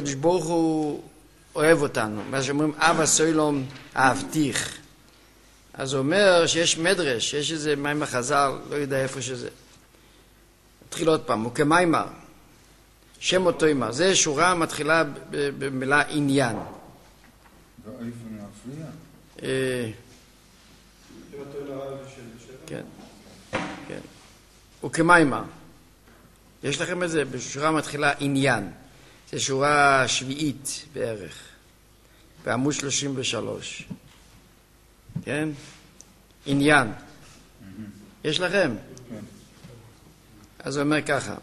שהקדוש ברוך הוא אוהב אותנו, מה שאומרים אבא סוילום אהבתיך. אז הוא אומר שיש מדרש, יש איזה מים החז"ל, לא יודע איפה שזה. נתחיל עוד פעם, הוא כמיימר, שם אותו אימר. זה שורה מתחילה במילה עניין. ואיפה נפריע? כן, כן. הוא כמיימר. יש לכם את זה? בשורה מתחילה עניין. זה שורה שביעית בערך. בעמוד 33. כן? עניין. יש לכם? כן. אז הוא אומר ככה.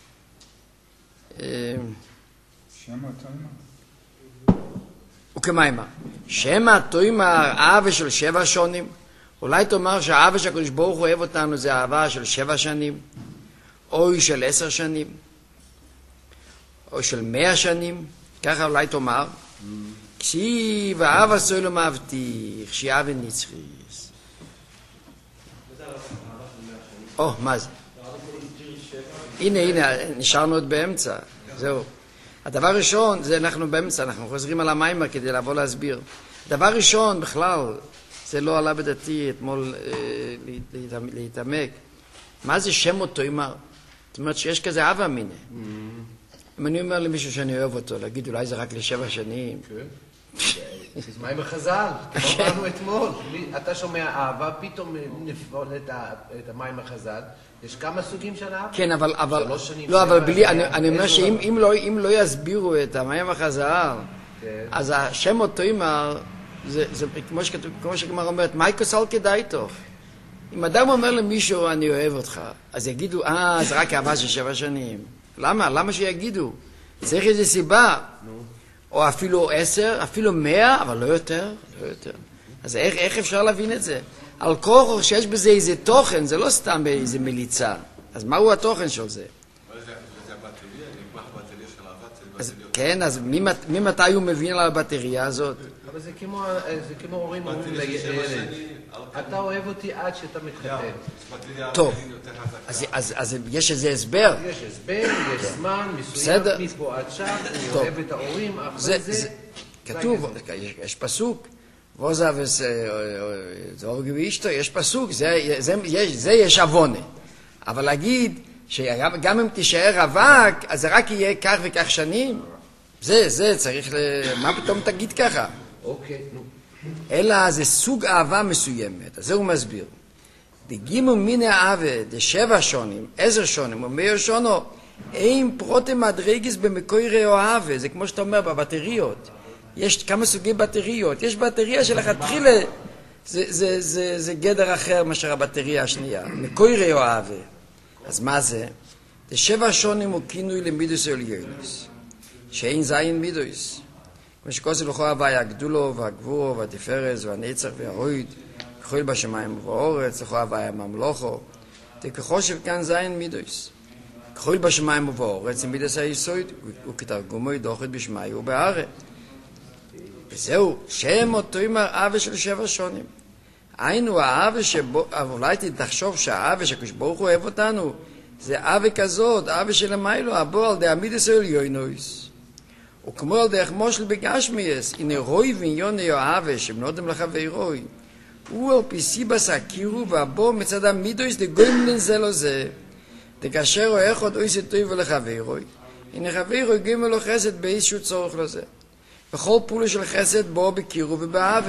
שם התאימה? הוא כמיימר. שם התאימה אהבה של 7 שנים. אולי תאמר שהאהבה שהקדוש ברוך הוא אוהב אותנו זה אהבה של 7 שנים, או של 10 שנים, או של 100 שנים. ככה אולי תאמר. כסיב אהבה סוילום אהבתיך, שאהבה נצחיס. מה זה? הנה, נשארנו עוד באמצע. זהו. הדבר ראשון, זה אנחנו באמצע, אנחנו חוזרים על המיימר כדי לבוא להסביר. דבר ראשון, בכלל, זה לא עלה בדעתי אתמול להתעמק. מה זה שם אותו אימר? זאת אומרת שיש כזה אהבה מיני. אם אני אומר למישהו שאני אוהב אותו, להגיד אולי זה רק ל7 שנים. כן. זה מים החז"ל, כמו אמרנו אתמול. אתה שומע אהבה, פתאום נפעול את המים החז"ל. יש כמה סוגים של אהבה? כן, אבל בלי, אני אומר שאם לא יסבירו את המים החז"ל, אז השם אותו אימר, זה כמו שגמר אומרת, מה יקוסל כדאי טוב? אם אדם אומר למישהו אני אוהב אותך, אז יגידו, זה רק אהבה של 7 שנים. למה? למה שיגידו? צריך איזו סיבה. או אפילו 10, אפילו 100, אבל לא יותר, לא יותר. אז איך אפשר להבין את זה? על כוח שיש בזה איזה תוכן, זה לא סתם באיזה מליצה. אז מהו התוכן של זה? זה הבטריה, נגמח בטריה של אהבת. כן, אז ממתי הוא מבין על הבטריה הזאת? אבל זה כמו הורים אומרים לילד, אתה אוהב אותי עד שאתה מתחתן. טוב, אז יש איזה הסבר? יש הסבר, יש זמן מסוים, מפה עד שם, אני אוהב את ההורים, אחרי זה... כתוב, יש פסוק, ועוזב זורג ואשתו, יש פסוק, זה יש אבונה. אבל להגיד שגם אם תישאר אבק, אז זה רק יהיה כך וכך שנים, זה צריך מה פתאום תגיד ככה? אוקיי, נו. אלא זה סוג אהבה מסוימת, אז זה הוא מסביר. דגימו מיני אהבה, 7 שנים, 10 שנים, או 100 שונו, אין פרוטם מדרגס במקורי אהבה, זה כמו שאתה אומר בבטריות. יש כמה סוגי בטריות, יש בטריה של התחילה, זה גדר אחר מאשר הבטריה השנייה, מקורי אהבה. אז מה זה? זה 7 שנים הוא כינוי למידוס עליונס, שאין זין מידוס. כמו שכוסל לכו הוויה הגדולו והגבורו והתפארס והנצח וההויד, כחול בשמיים ובאורץ, לכו הוויה ממלוכו, תכחושב כאן זין מידוס. כחול בשמיים ובאורץ, זה מידוס היסוד, וכתרגומו ידוחת בשמי ובארץ. וזהו, שם אותו עם האהבה של 7 שנים. היינו האהבה שבו, אולי תחשוב שהאהבה שקדוש ברוך הוא אוהב אותנו, זה אהבה כזאת, אהבה של המיילו, הבו על דעמידס עליונוס. וכמו על דרך מושל בגשמיאס, הנה רוי ועניון אהבה שמנודם לחברוי, הוא על פי סיבס הכירו והבו מצד המידוס דגוימלן זה לא זה, דקשר או אחד אוי סטוי ולחברוי, הנה חברוי גימל לו חסד באיזשהו צורך לזה. בכל פעולה של חסד בו בכירו ובאהבה.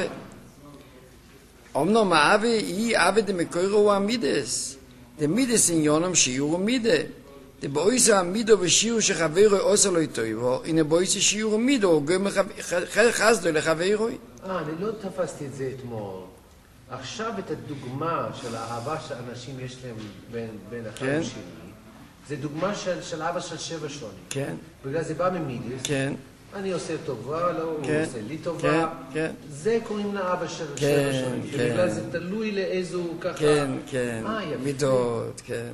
אמנם האהבה היא אהבה דמקוירו הוא המידס, דמידס עניונם שיעור ומידה. דבויס המידו ושיעור שחברו עושה לו איתו, הנה בויס שיעור ומידו, גם חסדו לחברו. אני לא תפסתי את זה אתמול. עכשיו את הדוגמה של האהבה שאנשים יש להם בין אחד לשני, זה דוגמה של אהבה של 7 שנים. כן. בגלל זה בא ממידס. כן. אני עושה טובה, לא, הוא עושה לי טובה. כן. זה קוראים לאהבה של 7 שנים. ובגלל זה תלוי לאיזו ככה... כן. מידות, כן.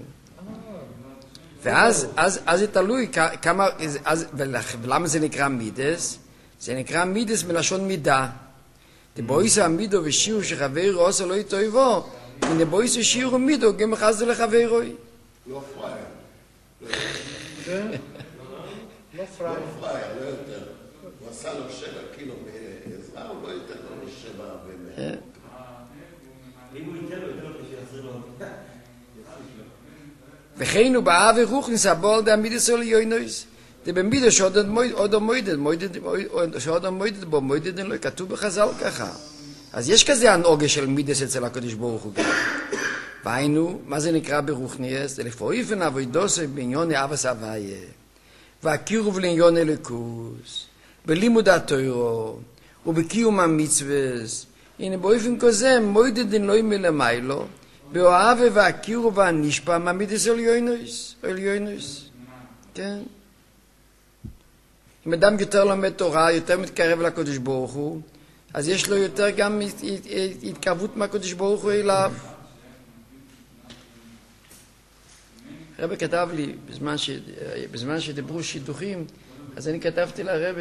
ואז זה תלוי כמה, ולמה זה נקרא מידס? זה נקרא מידס מלשון מידה. דבויס המידו ושיעור שחברו עושה לו איתו איבו, הנה בויס ושיעור ומידו גם חסדו לחברו. לא פרייר. כן? לא פרייר. לא יותר. עשה לו 7 קילו בעזרה, הוא לא ייתן לו 7 ו... אם הוא ייתן לו, ייתן לו שיחזיר לו. וכן הוא באהב ורוחניס הבועל דעמידס על יוינויס. דבמידה שעוד המוידד בו מוידד לא כתוב בחז"ל ככה. אז יש כזה הנהוגה של מידס אצל הקדוש ברוך הוא. והיינו, מה זה נקרא ברוחניס? זה לפעיפן אבוידוסי בעניון אבס הוויה. והקירוב לעניון אלוקוס. בלימוד התוירו. ובקיום המצווס. הנה באופן כזה מוידדן לא מלמיילו. באוהבה והקירוב והנשפע מעמידס על יוינויס. כן? אם אדם יותר לומד תורה, יותר מתקרב לקדוש ברוך הוא, אז יש לו יותר גם התקרבות מהקדוש ברוך הוא אליו. הרב כתב לי, בזמן שדיברו שידוכים, אז אני כתבתי לרב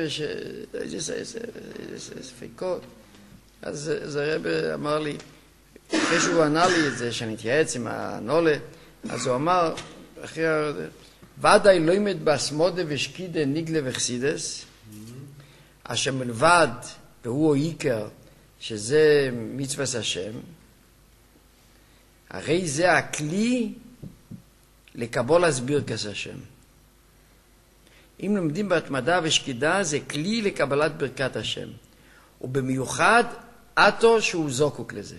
ספקות. אז הרב אמר לי, אחרי שהוא ענה לי את זה, שאני אתייעץ עם הנולה, אז הוא אמר, אחרי ודאי לא ימד באסמודה ושקידה ניגלה וחסידס, אשר מלבד, והוא עיקר, שזה מצוות השם, הרי זה הכלי לקבול להסביר כס השם. אם לומדים בהתמדה ושקידה, זה כלי לקבלת ברכת השם. ובמיוחד, אתו שהוא זוקוק לזה.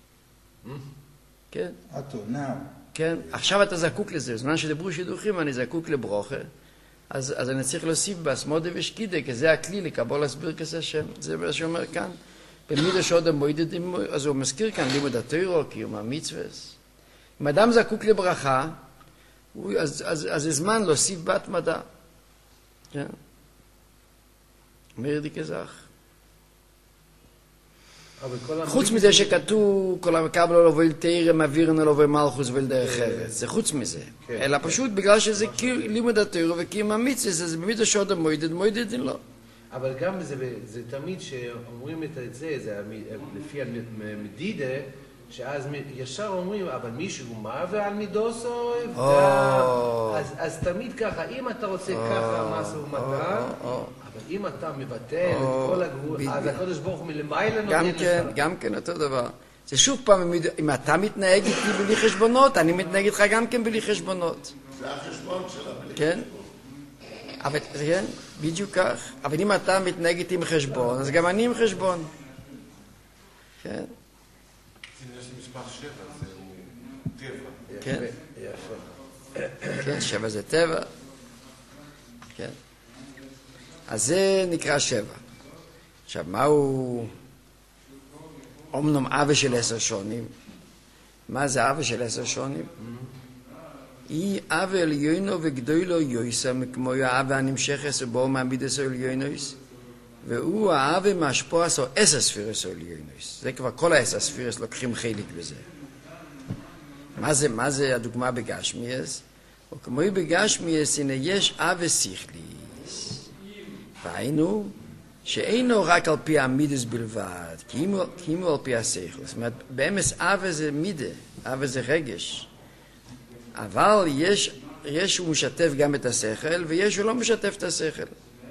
כן? אתו, now. כן, עכשיו אתה זקוק לזה. בזמן שדיברו שידוכים, אני זקוק לברוכה. אז אני צריך להוסיף באסמודה ושקידה, כי זה הכלי לקבול להסביר כס השם. זה מה שאומר כאן. במידה שעוד המועידדים, אז הוא מזכיר כאן לימוד התורה, קיום המצוות. אם אדם זקוק לברכה, אז זה זמן להוסיף בהתמדה. כן? אומר די כזך. חוץ מזה שכתוב כל המקבל לו ואל תירם אווירנו לו ומלכוס ואל דרך ארץ, זה חוץ מזה, אלא פשוט בגלל שזה לימוד התורה וקיום המצוות, זה במידה שעוד המועידד לא. אבל גם זה תמיד שאומרים את זה, זה לפי המדידה, שאז ישר אומרים, אבל מישהו מה ועל מידוסו אז תמיד ככה, אם אתה רוצה ככה משהו מתן, אבל אם אתה מבטל את כל הגבול, אז הקדוש ברוך הוא מלמעלה נותן לך. גם כן אותו דבר. זה שוב פעם, אם אתה מתנהג איתי בלי חשבונות, אני מתנהג איתך גם כן בלי חשבונות. זה החשבון שלה בלי כן? אבל, כן, בדיוק כך. אבל אם אתה מתנהג איתי עם חשבון, אז גם אני עם חשבון. כן? יש מספר 7, זהו טבע. כן. כן, 7 זה טבע. כן. אז זה נקרא 7. עכשיו, מהו אומנם אבא של 10 שונים? מה זה אבא של 10 שונים? היא אבא עליונו וגדולו יויסה, כמו האבא הנמשכס ובו מעמידס עליונויס, והוא האבא מהשפוע עשו 10 ספירס עליונויס. זה כבר כל 10 ספירס לוקחים חלק בזה. מה זה הדוגמה בגשמיאס? או כמו בגשמיאס, הנה יש אבא שכליס. והיינו, שאינו רק על פי המידס בלבד, כי אם הוא על פי השכל. זאת אומרת, באמס אבא זה מידה, אבא זה רגש. אבל יש הוא משתף גם את השכל, ויש הוא לא משתף את השכל.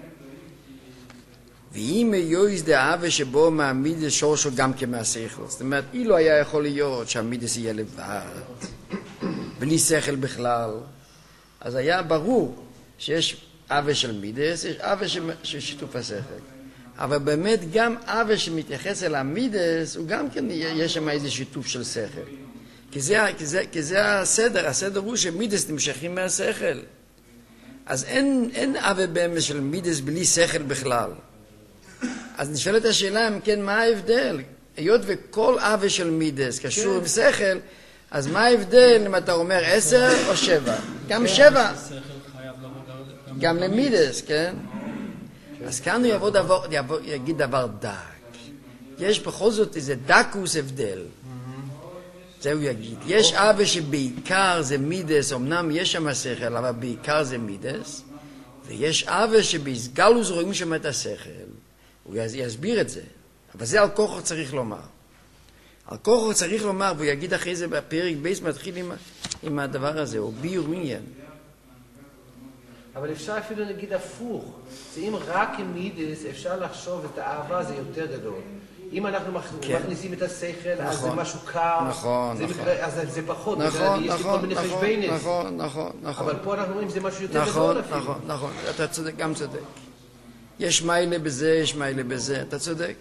ואם יויס דאבה שבו מהמידס שורשו גם כמהשכל. זאת אומרת, אילו היה יכול להיות שהמידס יהיה לבד, בלי שכל בכלל, אז היה ברור שיש אבה של מידס, יש אבה של שיתוף השכל. אבל באמת גם אבה שמתייחס אל המידס, הוא גם כן יש שם איזה שיתוף של שכל. כי זה הסדר הוא שמידס נמשכים מהשכל. אז אין אבה באמת של מידס בלי שכל בכלל. אז נשאלת השאלה אם כן, מה ההבדל? היות וכל אבה של מידס קשור עם שכל, אז מה ההבדל אם אתה אומר 10 או 7? גם 7. גם למידס, כן? אז כאן הוא יגיד דבר דק. יש בכל זאת איזה דקוס הבדל. זה הוא יגיד. יש אבה שבעיקר זה מידס, אמנם יש שם השכל, אבל בעיקר זה מידס, ויש אבה שבסגלוס רואים שם את השכל. הוא יסביר את זה. אבל זה על כוחו צריך לומר. על כוחו צריך לומר, והוא יגיד אחרי זה בפרק בייס מתחיל עם הדבר הזה, הוא ביור עניין. אבל אפשר אפילו נגיד הפוך. זה אם רק עם מידס אפשר לחשוב את האהבה זה יותר גדול. אם אנחנו מכניסים את השכל, אז זה משהו קר. נכון. אז זה פחות. נכון, יש לי כל מיני חשבנס. נכון. אבל פה אנחנו רואים שזה משהו יותר גדול אפילו. נכון. אתה צודק, גם צודק. יש מיילה בזה, יש מיילה בזה. אתה צודק.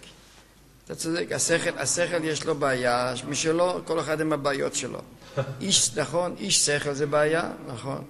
השכל יש לו בעיה. מי שלא, כל אחד עם הבעיות שלו. איש שכל זה בעיה, נכון.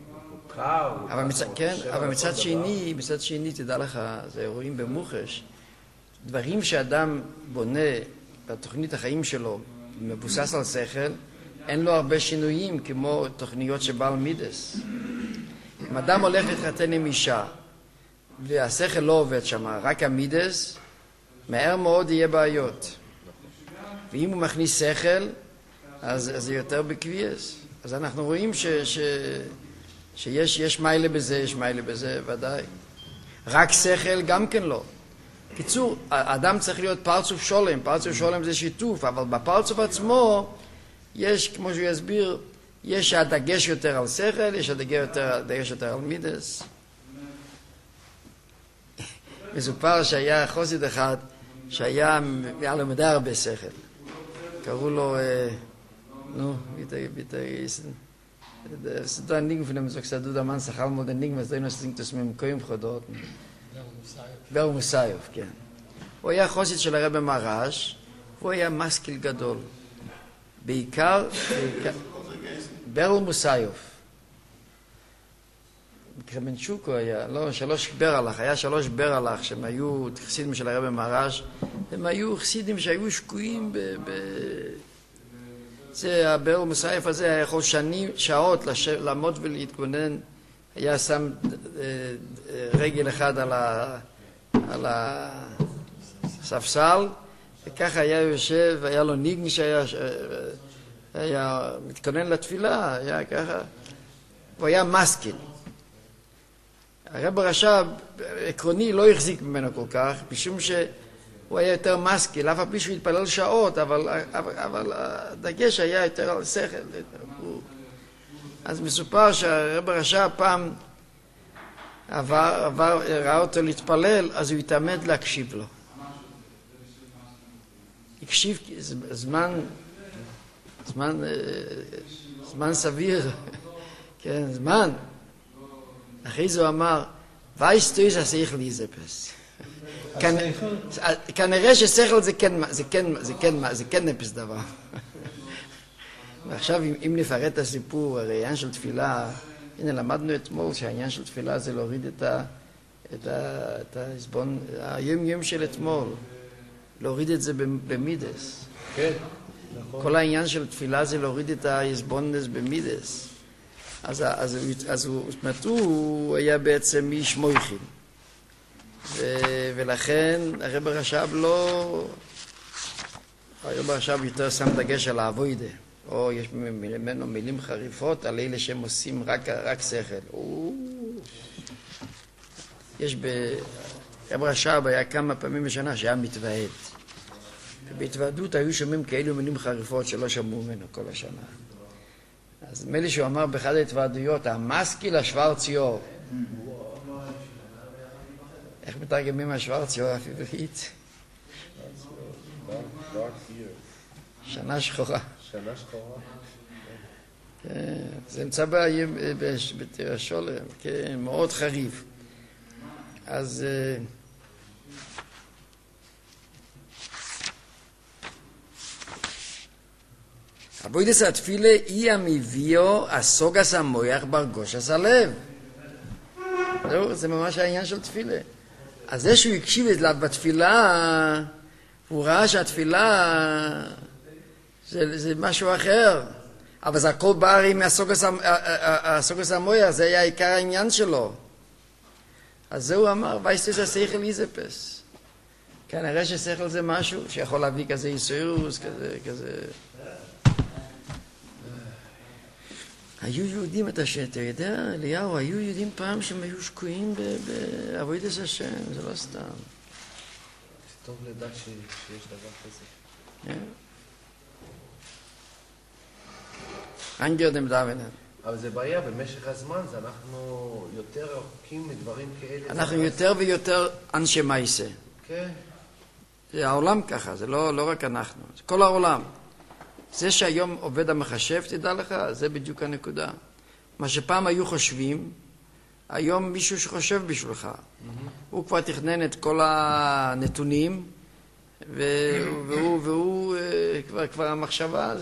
אבל מצד שני, תדע לך, זה רואים במוחש, דברים שאדם בונה בתוכנית החיים שלו, מבוסס על שכל, אין לו הרבה שינויים כמו תוכניות שבעל מידס. אם אדם הולך להתחתן עם אישה, והשכל לא עובד שם, רק המידס, מהר מאוד יהיה בעיות. ואם הוא מכניס שכל, אז זה יותר בקביעס. אז אנחנו רואים שיש מיילה בזה, ודאי. רק שכל גם כן לא. קיצור, האדם צריך להיות פרצוף שולם. פרצוף שולם זה שיתוף, אבל בפרצוף עצמו יש, כמו שהוא יסביר, יש הדגש יותר על שכל, יש הדגש יותר על מידס. מסופר שהיה חסיד אחד שהיה לו מדי הרבה שכל. קראו לו, das ein Ding von dem so gesagt, der Mann sagt einmal den Ding, was der noch singt das mit dem Koim Chodot. Ber Musayov, כן. הוא היה חסיד של הרב מרש, והוא היה משכיל גדול. בעיקר בר מוסייב. קרמנצ'וקו היה, לא, היה שלוש ברלך, שהם היו חסידים של הרב מרש, הם היו חסידים שהיו שקועים זה הבר מוסייף הזה היה יכול שעות לעמוד ולהתכונן, היה שם רגל אחד על הספסל, וככה היה יושב, היה לו ניגן שהיה מתכונן לתפילה, היה ככה, הוא היה משכיל. הרב הרש"ב עקרוני לא החזיק ממנו כל כך, משום שהוא היה יותר משכיל, אף על פי שהוא התפלל שעות, אבל הדגש היה יותר על שכל. אז מסופר שהרב הרש"ב פעם ראה אותו להתפלל, אז הוא התעמד להקשיב לו. הקשיב זמן סביר, כן, זמן. אחרי זה הוא אמר, weißt du, dass ich lese es? כנראה ששכל זה כן נפס דבר. ועכשיו אם נפרט את הסיפור, הרי העניין של תפילה, הנה למדנו אתמול שהעניין של תפילה זה להוריד את ההסבון, היום של אתמול, להוריד את זה במידס. כן, נכון. כל העניין של תפילה זה להוריד את ההסבונס במידס. אז הוא היה בעצם איש מויכין. ולכן הרב הרש"ב הרב הרש"ב יותר שם דגש על העבודה. או יש ממנו מילים חריפות על אלה שהם עושים רק שכל. הרב הרש"ב היה כמה פעמים בשנה שהיה מתוועד. ובהתוועדות היו שומעים כאלו מילים חריפות שלא שמעו ממנו כל השנה. אז נדמה לי שהוא אמר באחד ההתוועדויות, המשכיל השוורציור. איך מתרגמים השוורציור העברית? שנה שחורה. שנה שחורה. כן, זה נמצא בתיר השולם, כן, מאוד חריף. אז עבודת התפילה היא המביאו הסוגס המויח ברגושס הלב. זה ממש העניין של תפילה. אז זה שהוא הקשיב אליו בתפילה, הוא ראה שהתפילה זה משהו אחר. אבל זה הכל בא הרי מהסוגס המויח, זה היה עיקר העניין שלו. אז זה הוא אמר, weißt du, שכל איזפס. כנראה ששכל זה משהו שיכול להביא כזה איסורוס, כזה... היו יהודים, אתה יודע, אליהו, היו יהודים פעם שהם היו שקועים בעבודת השם, זה לא סתם. זה טוב לדעת שיש דבר כזה. Angehört dem David. אבל זה בעיה, במשך הזמן זה אנחנו יותר רחוקים מדברים כאלה. אנחנו יותר ויותר אנשי מייסה. כן. זה העולם ככה, זה לא רק אנחנו, זה כל העולם. זה שהיום עובד המחשב, תדע לך, זה בדיוק הנקודה. מה שפעם היו חושבים, היום מישהו שחושב בשבילך. הוא כבר תכנן את כל הנתונים, והוא כבר המחשבה,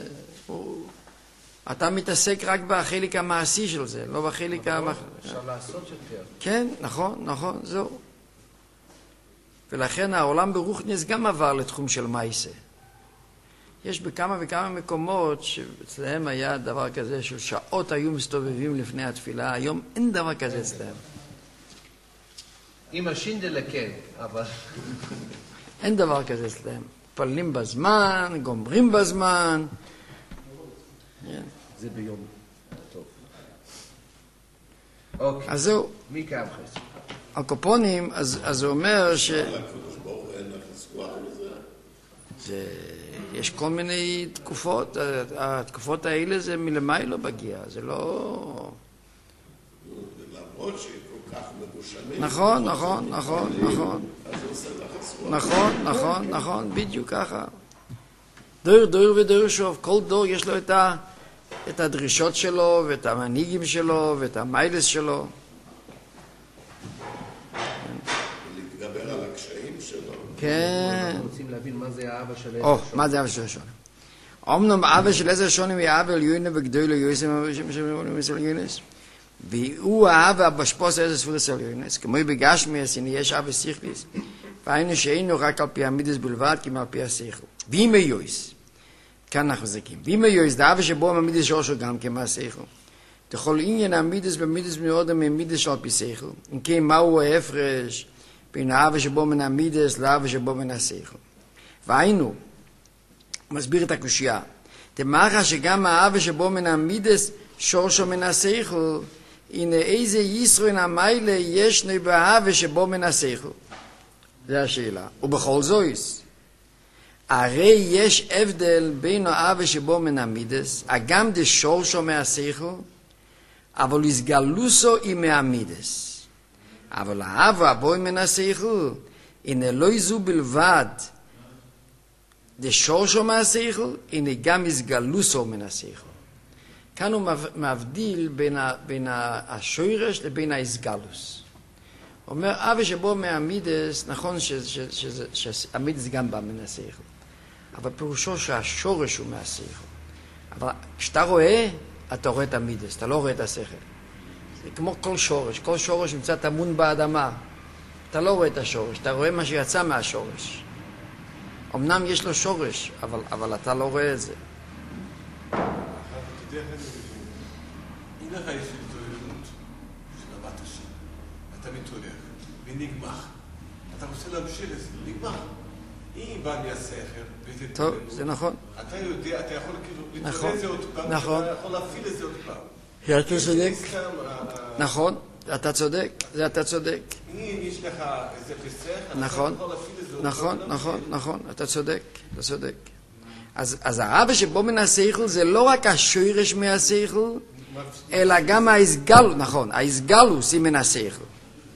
אתה מתעסק רק בחלק המעשי של זה, לא בחלק אפשר לעשות יותר. כן, נכון, זהו. ולכן העולם ברוחניס גם עבר לתחום של מייסה. יש בכמה וכמה מקומות שאצלהם היה דבר כזה של שעות היו מסתובבים לפני התפילה, היום אין דבר כזה אצלהם. עם השינדלה כן, אבל... אין דבר כזה אצלהם. פללים בזמן, גומרים בזמן. זה ביום טוב. אוקיי. אז זהו. מי קם חסר? הקופונים, אז הוא אומר ש... לקדוש ברוך הוא אין לך זכוח לזה? יש כל מיני תקופות, התקופות האלה זה מלמעלה בגיע, זה לא... למרות שהיא כל כך מדושנים. נכון. אז הוא עושה לך זכוח. נכון, בדיוק ככה. דור ודור שוב, כל דור יש לו את הדרישות שלו, ואת המנהיגים שלו, ואת המיילס שלו. להתגבר על הקשיים שלו. כן. אנחנו רוצים להבין מה זה האבא של עזר שונים. מה זה אבא של עזר שונים? אמנם אבא של עזר שונים היא אבא עליונה וגדולה יוסם יונס, והוא האבא בשפוס עזר ספורס עליונס, כמו בגשמיאס, הנה יש אבא סיכליס, והיינו שאינו רק על פי המידס בלבד, כמו על פי השכל. ואם היוס, כאן אנחנו זקים, ואם היוס, זה אבא שבו המידס שורשו גם כמה השכל. תכל עניין המידס במידס מאוד ממידס של פי שכל. אם כן, מהו ההפרש בין האבא שבו מן המידס לאבא שבו מן השכל. והיינו, מסביר את הקושייה, תמחה שגם האבא שבו מן המידס שורשו מן השכל, הנה איזה ישרין המיילה ישנו באבא שבו מן השכל. זה השאלה. ובכל זויס, הרי יש הבדל בין האבא שבו מן המידס, גם דה שורשו מהשכל, אבל הסגלוסו היא מהמידס. אבל האבא הבוי מן השכל, הנה לא זו בלבד דה שורשו מהשכל, הנה גם הסגלוסו מן השכל. כאן הוא מבדיל בין השורש לבין ההסגלוס. הוא אומר, אבא שבו מהמידס, נכון שהמידס גם בא מן השכל, אבל פירושו שהשורש הוא מהשכל. אבל כשאתה רואה, אתה רואה את המידס, אתה לא רואה את השכל. זה כמו כל שורש נמצא טמון באדמה. אתה לא רואה את השורש, אתה רואה מה שיצא מהשורש. אמנם יש לו שורש, אבל אתה לא רואה את זה. אם לך יש התעוררות של אהבת השם, אתה מתעורר, ונגמר. אתה רוצה להמשיך את זה, נגמר. אם בא מהשכל, טוב, זה נכון. אתה יודע, אתה יכול להתעורר את זה עוד פעם, אתה יכול להפעיל את זה עוד פעם. אתה צודק. נכון, אתה צודק, זה אתה צודק. אם יש לך איזה פסח, נכון, אתה יכול להפעיל את זה עוד פעם. נכון, אתה צודק. אז האבא שבו מן השכל זה לא רק השורש מהשכל, אלא גם ההסגלוס, נכון, ההסגלוס היא מן השכל.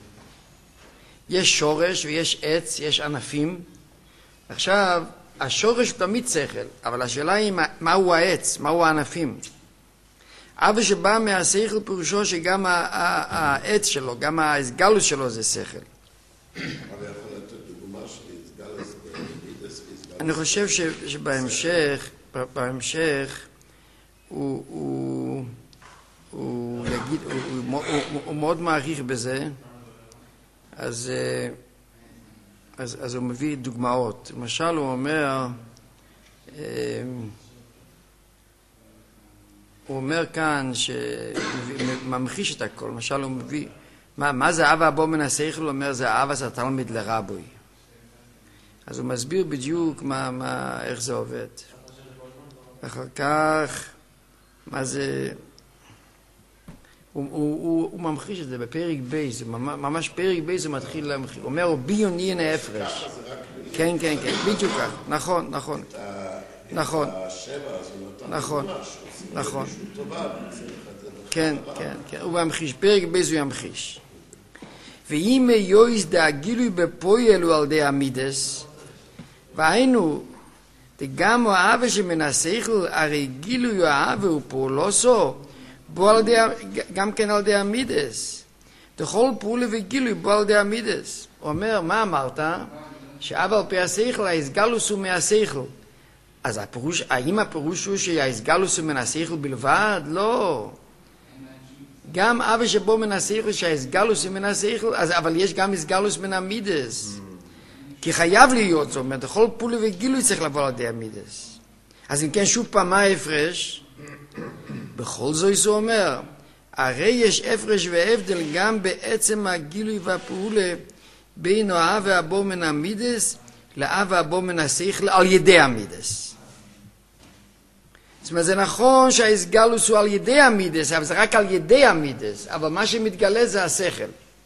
יש שורש ויש עץ, יש ענפים. עכשיו, השורש הוא תמיד שכל, אבל השאלה היא מהו העץ, מהו הענפים. אבא שבא מהשכל פירושו שגם העץ שלו, גם ההסגלוס שלו זה שכל. אבל יכול לתת דוגמה של הסגלוס במידס והסגלוס. אני חושב שבהמשך הוא יגיד, הוא מאוד מעריך בזה, אז הוא מביא דוגמאות. למשל הוא אומר, הוא אומר כאן שממחיש את הכל. למשל הוא מביא, מה זה אבא הבו מן השכל? הוא אומר זה אבא זה תלמיד לרבוי. אז הוא מסביר בדיוק איך זה עובד. אחר כך, מה זה... הוא ממחיש את זה בפרק בייס, ממש פרק בייס הוא מתחיל להמחיש. הוא אומר, ביון אין ההפרש. כן, בדיוק כך. נכון. השבע אז הוא נתן משהו. נכון. טובה, צריך את זה כן, כן, כן. הוא ממחיש, פרק בייס הוא ימחיש. ואם יויס דהגילוי בפועל הוא על די המידס, והיינו, גם האהבה שמנסחל, הרי גילוי האהבה הוא פעולוסו, בו על די, גם כן על די המידס. דכל פעולה וגילוי בו על די המידס. הוא אומר, מה אמרת? שאבא על פי השכל, ההסגלוס הוא מהשכל. אז הפירוש, האם הפירוש הוא שההסגלוס הוא מן השכל בלבד? לא. גם אבא שבו מן השכל, שההסגלוס הוא מן השכל, אבל יש גם הסגלוס מן המידס. כי חייב להיות, זאת אומרת, כל פעולה וגילוי צריך לבוא על ידי המידס. אז אם כן, שוב פעם, מה ההפרש? בכל זאת הוא אומר, הרי יש הפרש והבדל גם בעצם הגילוי והפעולה בין האב והבו מן המידס לאב והבו מן השכל על ידי המידס. זאת אומרת, זה נכון שההסגלוס הוא על ידי המידס, אבל זה רק על ידי המידס, אבל מה שמתגלה זה השכל.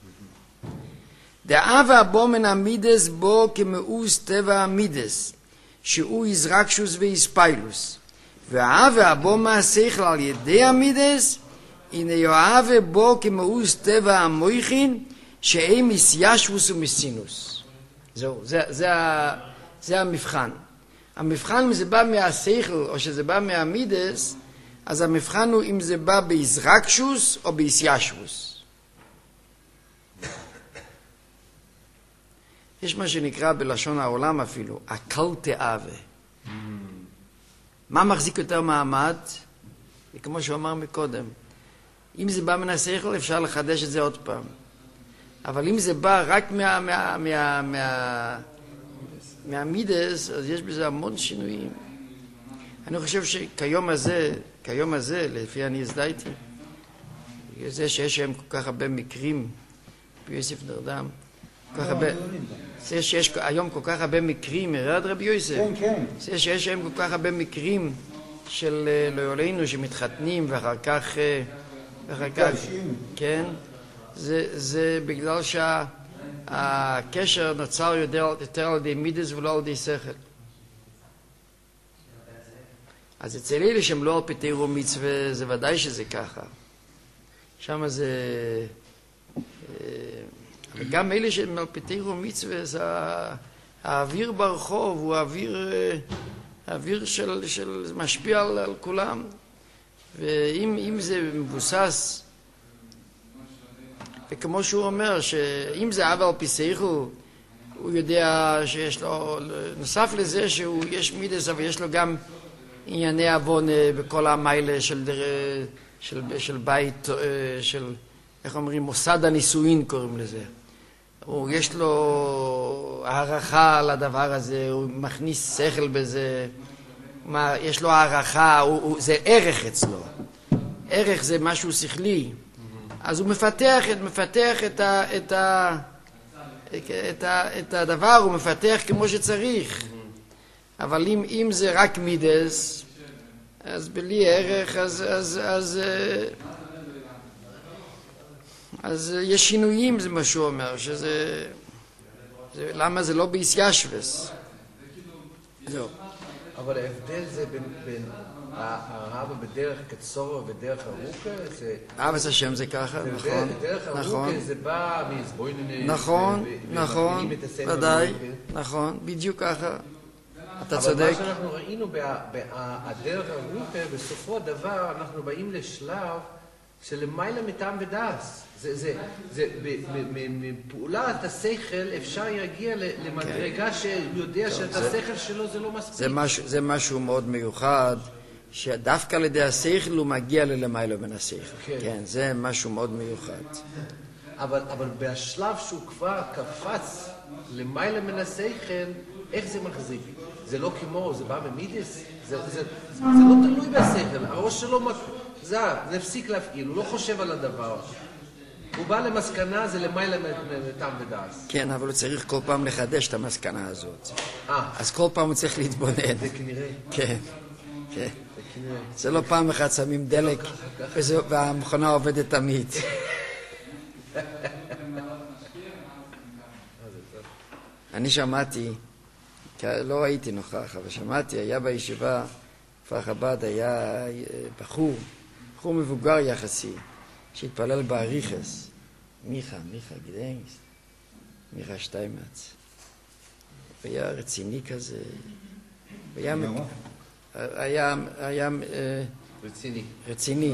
דאב והבו מן המידס בו כמאוס טבע המידס, שהוא יזרקשוס ויספיילוס. והאב והבו מהשכל על ידי המידס, הנה יאהב בו כמאוס טבע המויכין, שאין מסיישבוס ומסינוס. זהו, זה המבחן. המבחן אם זה בא מהשכל או שזה בא מהמידס, אז המבחן הוא אם זה בא ביזרקשוס או ביסיישבוס. יש מה שנקרא בלשון העולם אפילו, הקל תאווה. מה מחזיק יותר מעמד? כמו שהוא אמר מקודם. אם זה בא מן השכל אפשר לחדש את זה עוד פעם. אבל אם זה בא רק מהמידס, אז יש בזה המון שינויים. אני חושב שכיום הזה, לפי אני הזדהיתי, זה שיש היום כל כך הרבה מקרים, ביוסף נרדם, זה שיש היום כל כך הרבה מקרים, הרד רבי יוסף, זה שיש היום כל כך הרבה מקרים של לעולנו שמתחתנים ואחר כך, כן, זה בגלל שהקשר נוצר יותר על ידי מידס ולא על ידי שכל. אז אצל אלה שהם לא על פי תורה ומצווה, זה ודאי שזה ככה. שם זה... אבל גם אלה שהם על פי תורה ומצווה, זה האוויר ברחוב, הוא האוויר של משפיע על כולם. ואם זה מבוסס, וכמו שהוא אומר, שאם זה אב על פי שכל, הוא יודע שיש לו, נוסף לזה שיש מידס, אבל יש לו גם ענייני עוון בכל המיילה של בית, של, איך אומרים, מוסד הנישואין קוראים לזה. יש לו הערכה על הדבר הזה, הוא מכניס שכל בזה, יש לו הערכה, זה ערך אצלו. ערך זה משהו שכלי. אז הוא מפתח את הדבר, הוא מפתח כמו שצריך. אבל אם זה רק מידס, אז בלי ערך, אז יש שינויים, זה מה שהוא אומר, למה זה לא ביסיישבס. זהו. אבל ההבדל זה בין האהבה בדרך קצורה ודרך ארוכה, זה... אהבת השם זה ככה, נכון. דרך ארוכה זה בא מהסבוינן... נכון, ודאי, נכון, בדיוק ככה. אתה צודק. אבל מה שאנחנו ראינו בדרך ארוכה, בסופו הדבר אנחנו באים לשלב שלמעלה מטעם ודעס. זה מפעולת השכל אפשר להגיע למדרגה שיודע שאת השכל שלו זה לא מספיק. זה משהו מאוד מיוחד, שדווקא על ידי השכל הוא מגיע ללמעלה מן השכל. כן, זה משהו מאוד מיוחד. אבל בשלב שהוא כבר קפץ למעלה מן השכל, איך זה מחזיק? זה לא כמו, זה בא ממידס? זה לא תלוי בשכל, הראש שלו זה הפסיק להפעיל, הוא לא חושב על הדבר. הוא בא למסקנה, זה למעלה מטעם ודעס. כן, אבל הוא צריך כל פעם לחדש את המסקנה הזאת. אז כל פעם הוא צריך להתבונן. זה כנראה. כן, כן. זה לא פעם אחת שמים דלק, והמכונה עובדת תמיד. אני שמעתי, לא הייתי נוכח, אבל שמעתי, היה בישיבה, כפר חב"ד, היה בחור בחור מבוגר יחסי, שהתפלל באריכס, מיכה, גדנגסט, מיכה שטיימץ. היה רציני כזה, היה רציני,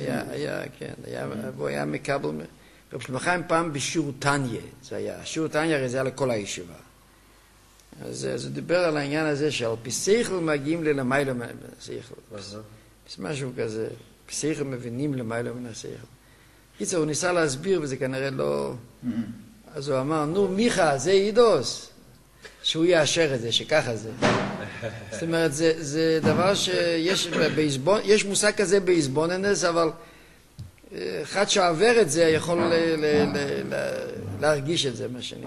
הוא היה מקבל, רב שלמה חיים פעם בשיעור תניא, זה היה, שיעור תניא הרי זה היה לכל הישיבה. אז הוא דיבר על העניין הזה שעל פי שכל מגיעים ללמעלה מן השכל. משהו כזה, פי שכל מבינים למעלה מן השכל. קיצור, הוא ניסה להסביר וזה כנראה לא... אז הוא אמר, נו מיכה, זה אידוס. שהוא יאשר את זה, שככה זה. זאת אומרת, זה דבר יש מושג כזה באיזבוננס, אבל אחד שעבר את זה יכול להרגיש את זה, מה שנקרא.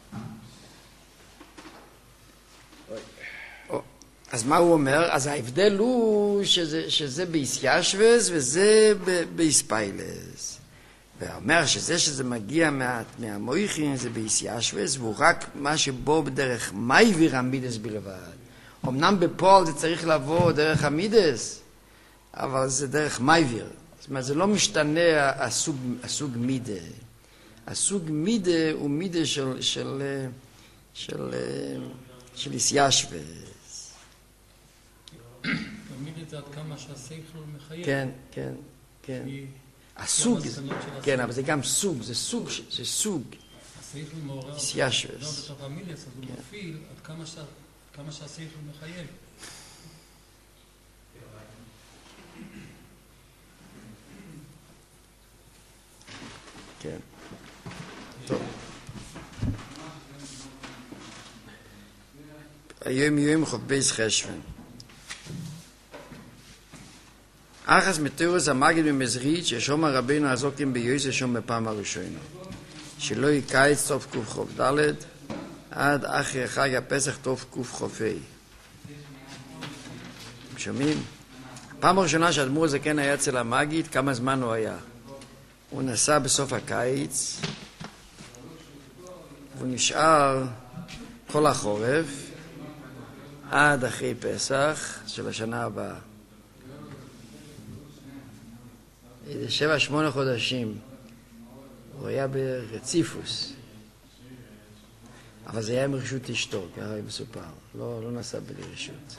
אז מה הוא אומר? אז ההבדל הוא שזה ביסיישבס וזה ביספיילס. ואומר שזה מגיע מהמויכין זה ביסיישבס, והוא רק מה שבו בדרך מייביר המידס בלבד. אמנם בפועל זה צריך לבוא דרך המידס, אבל זה דרך מייביר. זאת אומרת, זה לא משתנה הסוג מידה. הסוג מידה הוא מידה של איסיישבס. מידה זה עד כמה שהשכל מחייב. כן. הסוג, כן, אבל זה גם סוג, זה סוג. השכל מעורר, איסיישבס. לא בתוך המידס, אז הוא מפעיל עד כמה שהשכל מחייב. כן. טוב. היום חוב בייס חשבן. אחס מתירוס המגיד במזרית ששומע רבינו הזוקים ביועס שום בפעם הראשונה. שלא יקייץ טוב קוף חוב ד' עד אחרי חג הפסח טוב קוף חופי. שומעים? פעם הראשונה שהדמור הזה כן היה אצל המגיד, כמה זמן הוא היה? הוא נסע בסוף הקיץ, והוא נשאר כל החורף, עד אחרי פסח של השנה הבאה. 7-8 חודשים הוא היה ברציפוס, אבל זה היה עם רשות אשתו, ככה מסופר, לא נסע בלי רשות.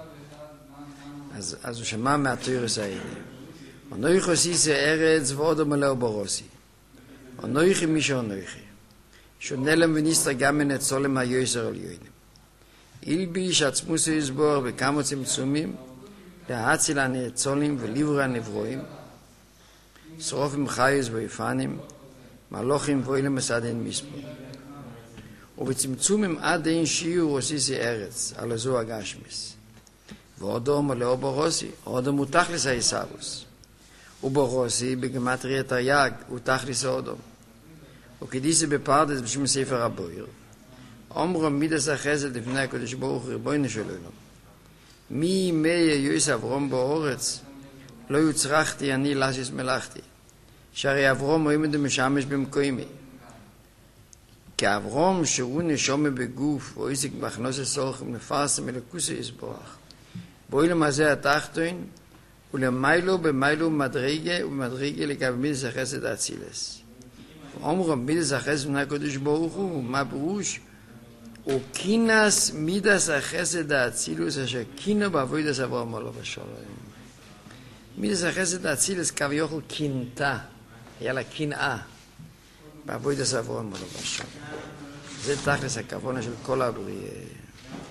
אז הוא שמע מהתירוס האלה. אנוכי עשיתי ארץ ועוד מלאו ברוסי. אנוכי מי שאנוכי. שונלם וניסטר גם מן הצולם היועסר על יוינים. אילביש עצמוס יסבור בכמה צמצומים, להציל הנצולים וליבור הנברואים, שרופים חיוס ויפנים, מלוכים ואילם מסעדין מספור. ובצמצומים עד אין שיעור עשיתי ארץ, על הזו הגשמיס. ועודו מלאו ברוסי, עודו מותכלס היסאבוס. וברוסי בגמטריית היג הוא תכליס אודום. וכדיסי בפרדס בשם ספר הבויר, אומרו מידס החסד לפני הקדוש ברוך ריבונו של עולם. מי ימי יויס אברום באורץ, לא יוצרכתי אני לסיס מלאכתי, שהרי אברום עומד משמש במקוימי. כי אברום שהוא נשומה בגוף, ואויסיק בכנוס הסורכים נפרסם אלוקוס יסבורך. באוילם הזה התחתון, ולמיילו במיילו מדרגה ומדרגה לגבי מידס החסד האצילס. אומרו מידס החסד לפני הקדוש ברוך הוא, מה פירוש? וקינס מידס החסד האצילוס אשר קינו בעבודת אברהם עליו השלום. מידס החסד האצילוס כביכול קינתה, היה לה קנאה בעבודת אברהם עליו השלום. זה תכלס הכוונה של כל הבריאה.